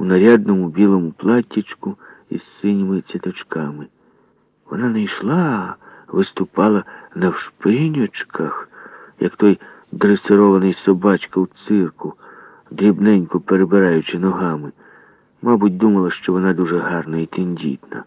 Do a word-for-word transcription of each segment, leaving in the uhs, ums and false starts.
нарядному білому платтячку із синіми цяточками. Вона не йшла, а виступала навшпиньочках, як той дресирований собачка у цирку, дрібненько перебираючи ногами. Мабуть, думала, що вона дуже гарна і тендітна.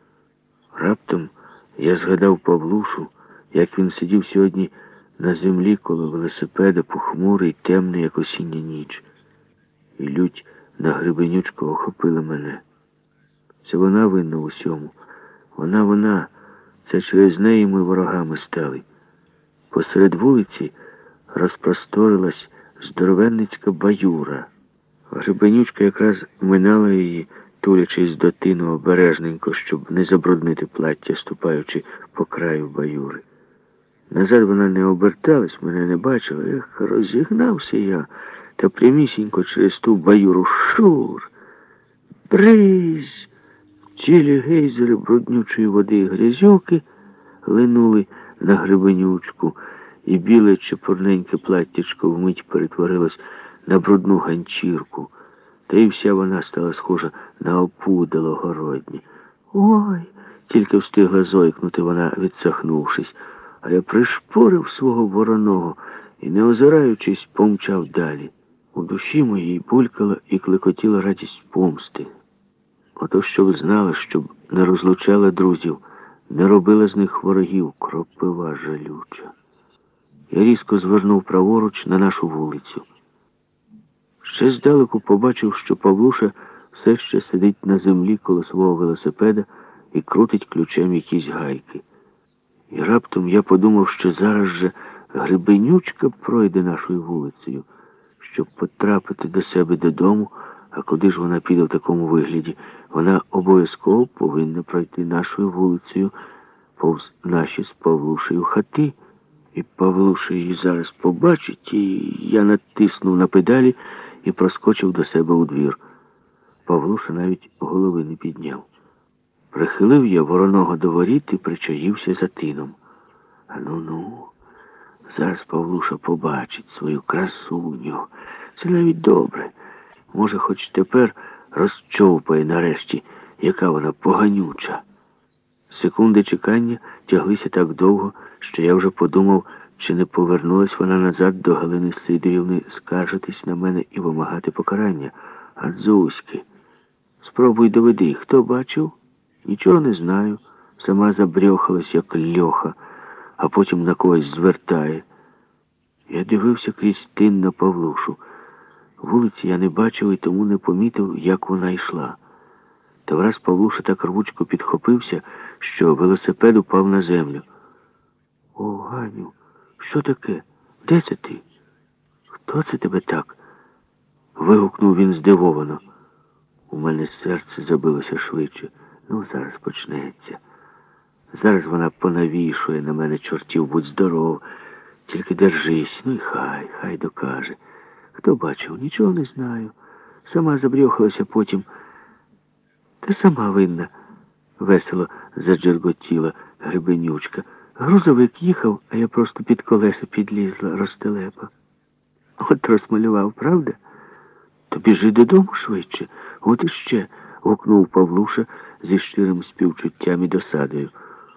Раптом я згадав Павлушу, як він сидів сьогодні на землі коло велосипеда, похмурий, темний, як осіння ніч. І лють на Гребенючку охопила мене. Це вона винна в усьому. Вона, вона. Це через неї ми ворогами стали. Посеред вулиці розпросторилась здоровенницька баюра. Гребенючка якраз минала її, тулячись до тину обережненько, щоб не забруднити плаття, ступаючи по краю баюри. Назад вона не оберталась, мене не бачила. Ех, розігнався я, та прямісінько через ту баюру шур. Бризь! Цілі гейзери бруднючої води і грязюки линули на Гребенючку, і біле чепурненьке платтячко вмить перетворилось на брудну ганчірку, та й вся вона стала схожа на опудало городнє. «Ой!» — тільки встигла зойкнути вона, відсахнувшись, а я пришпорив свого вороного і, не озираючись, помчав далі. У душі моїй булькала і клекотіла радість помсти. Ото, щоб знала, щоб не розлучала друзів, не робила з них ворогів, кропива жалюча. Я різко звернув праворуч на нашу вулицю. Ще здалеку побачив, що Павлуша все ще сидить на землі коло свого велосипеда і крутить ключем якісь гайки. І раптом я подумав, що зараз же Гребенючка пройде нашою вулицею, щоб потрапити до себе додому. А куди ж вона піде в такому вигляді? Вона обов'язково повинна пройти нашою вулицею повз наші з Павлушею хати. І Павлуша її зараз побачить, і я натиснув на педалі і проскочив до себе у двір. Павлуша навіть голови не підняв. Прихилив я вороного до воріт і причаївся за тином. А ну-ну, зараз Павлуша побачить свою красуню. Це навіть добре. Може, хоч тепер розчовпає нарешті, яка вона поганюча. Секунди чекання тяглися так довго, що я вже подумав, чи не повернулась вона назад до Галини Сидорівни скаржитись на мене і вимагати покарання. А Дзуськи, спробуй доведи, хто бачив? Нічого не знаю. Сама забрьохалась, як льоха, а потім на когось звертає. Я дивився крізь тин на Павлушу. Вулиці я не бачив і тому не помітив, як вона йшла. Та враз Павлуша так рвучко підхопився, що велосипед упав на землю. «О, Ганю, що таке? Де це ти? Хто це тебе так?» Вигукнув він здивовано. У мене серце забилося швидше. Ну, зараз почнеться. Зараз вона понавішує на мене чортів, будь здоров. Тільки держись, ну і хай, хай докаже. Хто бачив? Нічого не знаю. Сама забрьохалася потім. Та сама винна, весело заджерготіла Гребенючка. Грузовик їхав, а я просто під колеса підлізла, розтелепа. От розмалював, правда? То біжи додому швидше. От іще, гукнув Павлуша зі щирим співчуттям і досадою.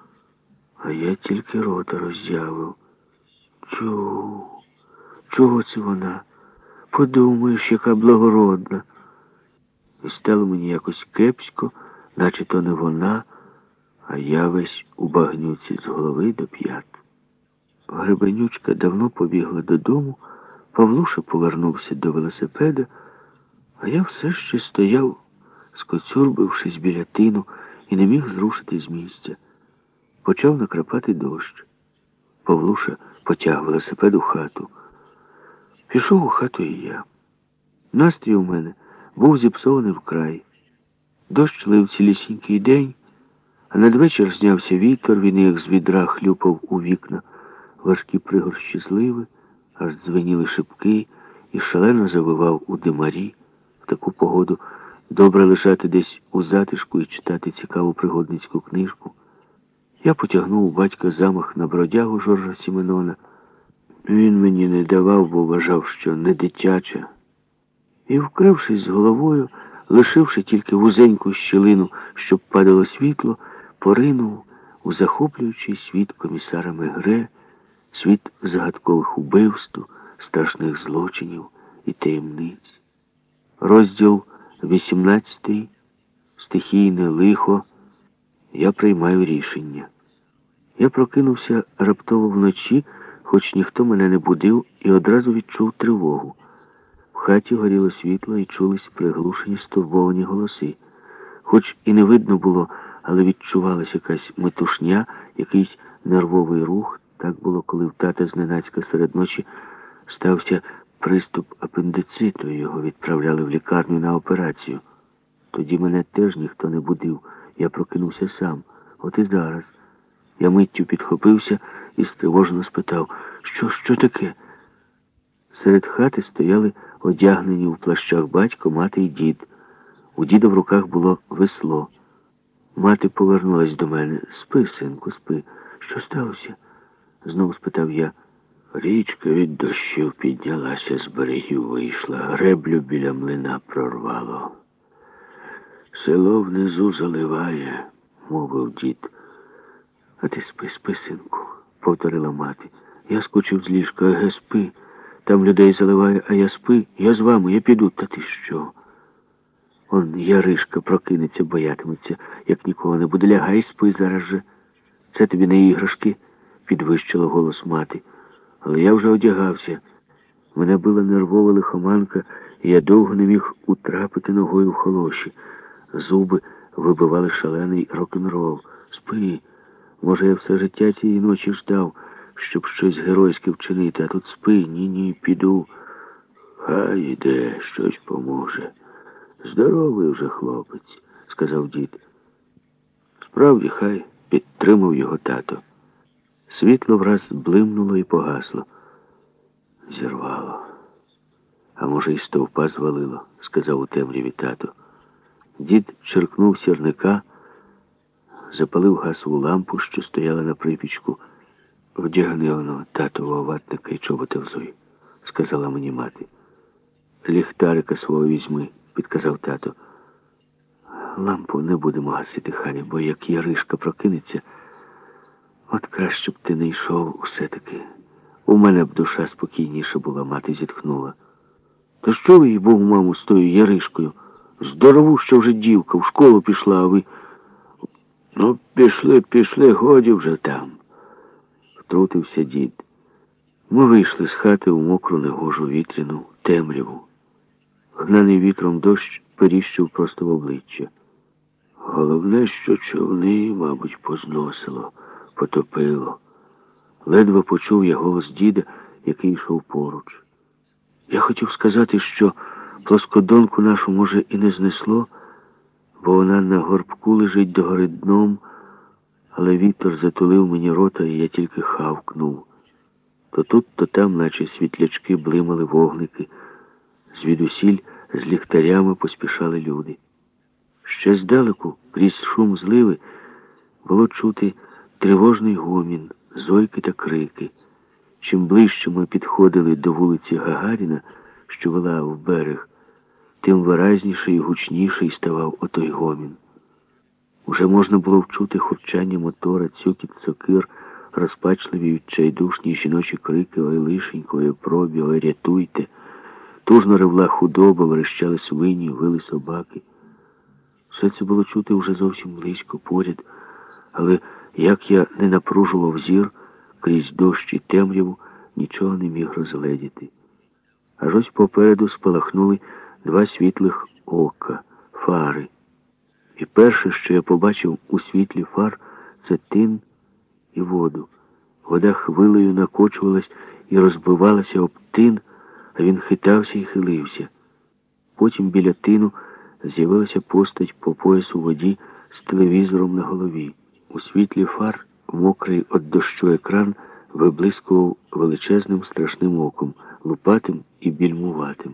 А я тільки рота роззявив. Чого? Чого це вона? Подумаєш, яка благородна. І стало мені якось кепсько, наче то не вона, а я весь у багнюці з голови до п'ят. Гребенючка давно побігла додому, Павлуша повернувся до велосипеда, а я все ще стояв, скоцюрбившись біля тину, і не міг зрушити з місця. Почав накрапати дощ. Павлуша потяг велосипед у хату. Пішов у хату і я. Настрій у мене був зіпсований вкрай. Дощ лив цілісінький день, а надвечір знявся вітер, він як з відра хлюпав у вікна. Важкі пригорщі зливи, аж дзвеніли шибки і шалено завивав у димарі. В таку погоду добре лежати десь у затишку і читати цікаву пригодницьку книжку. Я потягнув у батька замах на бродягу Жоржа Сіменона. Він мені не давав, бо вважав, що не дитяча. І, вкрившись з головою, лишивши тільки вузеньку щілину, щоб падало світло, поринув у захоплюючий світ комісара Мегре, світ загадкових убивств, страшних злочинів і таємниць. Розділ вісімнадцятий. Стихійне лихо. Я приймаю рішення. Я прокинувся раптово вночі, хоч ніхто мене не будив, і одразу відчув тривогу. В хаті горіло світло і чулись приглушені стурбовані голоси. Хоч і не видно було, але відчувалася якась метушня, якийсь нервовий рух. Так було, коли в тата зненацька серед ночі стався приступ апендициту, і його відправляли в лікарню на операцію. Тоді мене теж ніхто не будив, я прокинувся сам. От і зараз. Я миттю підхопився і стривожено спитав, що, що таке? Серед хати стояли одягнені в плащах батько, мати і дід. У діда в руках було весло. Мати повернулась до мене. Спи, синку, спи. Що сталося? Знову спитав я. Річка від дощів піднялася, з берегів вийшла, греблю біля млина прорвало. Село внизу заливає, мовив дід. А ти спи, спи, синку, повторила мати. Я скочив з ліжка, еге, спи. Там людей заливає, а я спи. Я з вами, я піду. Та ти що? Он Яришка прокинеться, боятиметься, як нікого не буде. Лягай, спи зараз же. Це тобі не іграшки, підвищила голос мати. Але я вже одягався. Мене била нервова лихоманка, і я довго не міг утрапити ногою в холоші. Зуби вибивали шалений рок-н-рол. Спи. Може, я все життя цієї ночі ждав, щоб щось геройське вчинити, а тут спи, ні-ні, піду. Хай іде, щось поможе. Здоровий вже хлопець, сказав дід. Справді, хай, підтримав його тато. Світло враз блимнуло і погасло. Зірвало. А може, і стовпа звалило, сказав у темряві тато. Дід черкнув сірника, запалив газову лампу, що стояла на припічку. «Вдягни оно татового ватника і чобота взуй», — сказала мені мати. «Ліхтарика свого візьми», — підказав тато. «Лампу не будемо гасити, Халя, бо як Яришка прокинеться, от краще б ти не йшов усе-таки. У мене б душа спокійніша була», — мати зітхнула. «Та що ви, їй-богу, маму, з тою Яришкою? Здорову, що вже дівка, в школу пішла, а ви...» «Ну, пішли, пішли, годі вже там», — втрутився дід. Ми вийшли з хати у мокру негожу вітряну темряву. Гнаний вітром дощ періщив просто в обличчя. Головне, що човни, мабуть, позносило, потопило. Ледве почув я голос діда, який йшов поруч. Я хотів сказати, що плоскодонку нашу, може, і не знесло, бо вона на горбку лежить догори дном, але вітер затулив мені рота, і я тільки хавкнув. То тут, то там, наче світлячки, блимали вогники. Звідусіль з ліхтарями поспішали люди. Ще здалеку, крізь шум зливи, було чути тривожний гомін, зойки та крики. Чим ближче ми підходили до вулиці Гагаріна, що вела в берег, тим виразніший і гучніший ставав отой гомін. Уже можна було вчути хурчання мотора, цюкіт сокир, розпачливі відчайдушні жіночі крики: «Ой, лишенько, ой, пробі, ой, рятуйте!» Тужно ревла худоба, верещали свині, вили собаки. Все це було чути вже зовсім близько, поряд, але як я не напружував зір, крізь дощ і темряву нічого не міг розгледіти. Аж ось попереду спалахнули два світлих ока, фари. І перше, що я побачив у світлі фар, це тин і воду. Вода хвилею накочувалась і розбивалася об тин, а він хитався і хилився. Потім біля тину з'явилася постать по пояс у воді з телевізором на голові. У світлі фар мокрий від дощу екран виблискував величезним страшним оком, лупатим і більмуватим.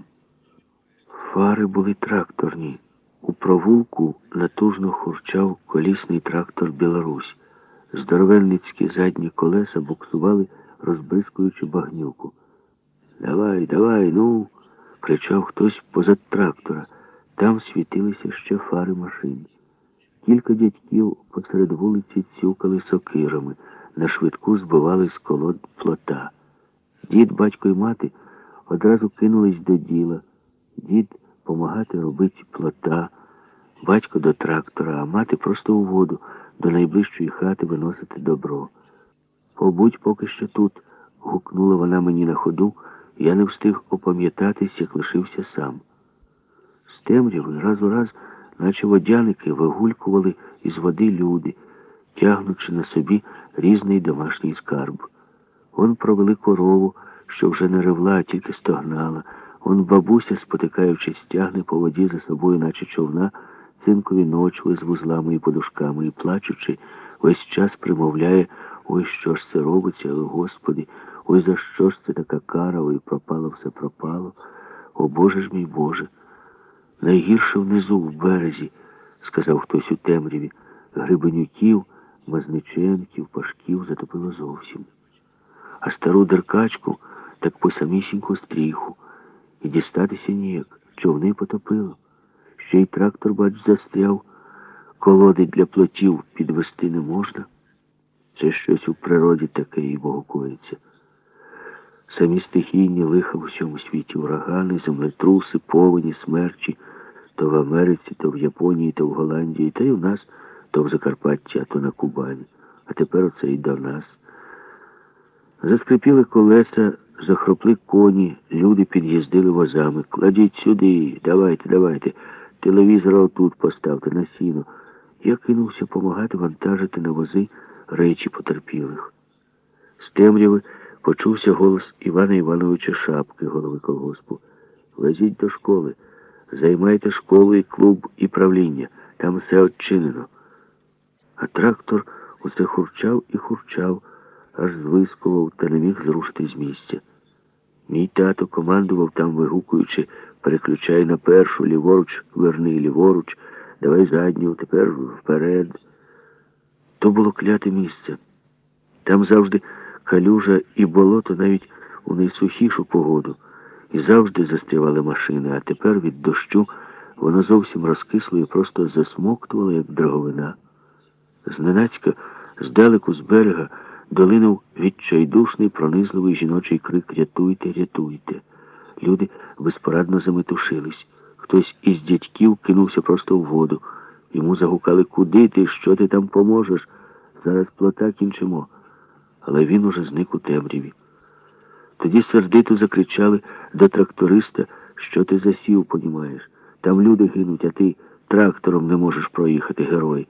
Фари були тракторні. У провулку натужно хурчав колісний трактор «Білорусь». Здоровенницькі задні колеса буксували, розбризкуючи багнюку. «Давай, давай, ну!» — кричав хтось позад трактора. Там світилися ще фари машин. Кілька дядьків посеред вулиці цюкали сокирами, на швидку збивали з колод плота. Дід, батько й мати одразу кинулись до діла. Дід помагати робити плота, батько до трактора, а мати просто у воду, до найближчої хати виносити добро. «Побудь поки що тут», — гукнула вона мені на ходу, і я не встиг опам'ятатись, як лишився сам. З темряви раз у раз, наче водяники, вигулькували із води люди, тягнучи на собі різний домашній скарб. Он провели корову, що вже не ревла, а тільки стогнала. Он бабуся, спотикаючись, тягне по воді за собою, наче човна, цинкові ночви з вузлами і подушками, і, плачучи, весь час примовляє: «Ой, що ж це робиться, ой, Господи, ой, за що ж це така кара, ой, пропало все пропало, о Боже ж мій Боже». «Найгірше внизу, в березі», — сказав хтось у темряві. Грибенюків, Мазниченків, Пашків затопило зовсім. А стару деркачку так по самісіньку стріху. І дістатися ніяк, човни потопило. Ще й трактор, бач, застряв, колоди для плотів підвести не можна. Це щось у природі таке, і Богу коїться. Самі стихійні лиха в усьому світі, урагани, землетруси, повені, смерчі, то в Америці, то в Японії, то в Голландії, та й у нас, то в Закарпатті, а то на Кубані. А тепер оце і до нас. Заскрипіли колеса, захропли коні, люди під'їздили возами. «Кладіть сюди, давайте, давайте, телевізора отут поставте на сіно». Я кинувся помагати вантажити на вози речі потерпілих. З темряви почувся голос Івана Івановича Шапки, голови колгоспу. «Везіть до школи, займайте школу і клуб, і правління, там все odчинено». А трактор усе хурчав і хурчав, аж звискував та не міг зрушити з місця. Мій тато командував там, вигукуючи: «Переключай на першу, ліворуч, верни, ліворуч, давай задню, тепер вперед». То було кляте місце. Там завжди калюжа і болото навіть у найсухішу погоду. І завжди застрявали машини, а тепер від дощу воно зовсім розкисло і просто засмоктувало, як драговина. Зненацька, здалеку з берега, долинув відчайдушний, пронизливий жіночий крик: «Рятуйте, рятуйте!». Люди безпорадно заметушились. Хтось із дядьків кинувся просто в воду. Йому загукали: «Куди ти? Що ти там поможеш? Зараз плота кінчимо». Але він уже зник у темряві. Тоді сердито закричали до тракториста: «Що ти засів, понімаєш? Там люди гинуть, а ти трактором не можеш проїхати, герой».